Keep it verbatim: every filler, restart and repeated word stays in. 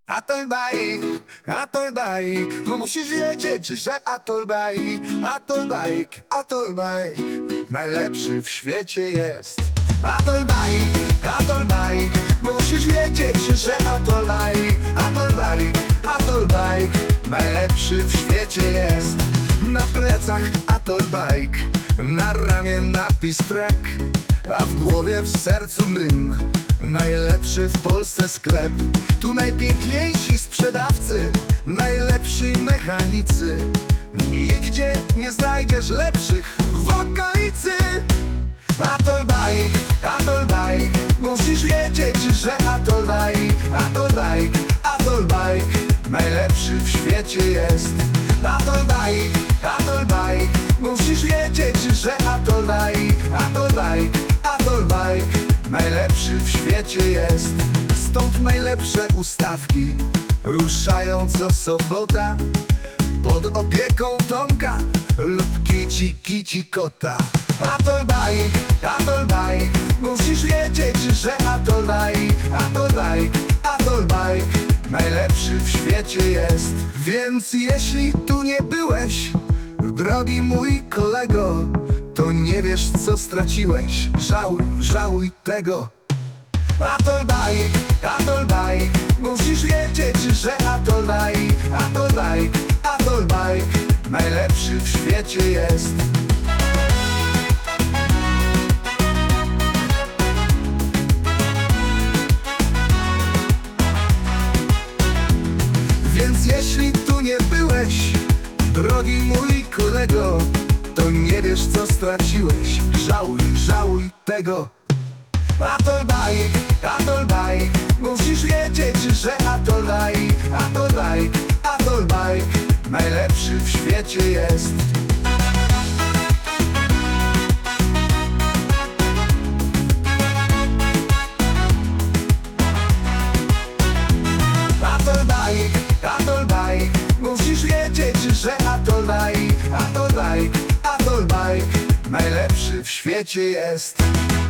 Atol bike, Atol bike, no musisz wiedzieć, że Atol bike, Atol bike, Atol bike, najlepszy w świecie jest. Atol bike, Atol bike, musisz wiedzieć, że Atol bike, Atol bike, Atol bike, najlepszy w świecie jest. Na plecach Atol bike, na ramię napis trek, a w głowie, w sercu mrym. Najlepszy w Polsce sklep, tu najpiękniejsi sprzedawcy, najlepsi mechanicy. Nigdzie nie znajdziesz lepszych w okolicy. Atol bike, Atol bike, musisz wiedzieć, że Atol bike, Atol bike, Atol bike, najlepszy w świecie jest. Atol bike, Atol bike, musisz wiedzieć, że Atol bike, Atol bike, Atol bike, najlepszy w świecie jest. Stąd najlepsze ustawki ruszają co sobota, pod opieką Tomka lub kici kici kota. Atol bike, Atol bike, musisz wiedzieć, że Atol bike, Atol bike, Atol bike, najlepszy w świecie jest. Więc jeśli tu nie byłeś, drogi mój kolego, to nie wiesz, co straciłeś. Żałuj, żałuj tego. Atol bike, Atol bike, musisz wiedzieć, że Atol bike, Atol bike, Atol bike, najlepszy w świecie jest. Więc jeśli tu nie byłeś, drogi mój kolego, to nie wiesz, co straciłeś. Żałuj, żałuj tego. Atol bike, Atol bike, musisz wiedzieć, że Atol bike, Atol bike, Atol bike, najlepszy w świecie jest. Atol bike, Atol bike, musisz wiedzieć, że Atol bike, Atol bike, Atol bike, najlepszy w świecie jest.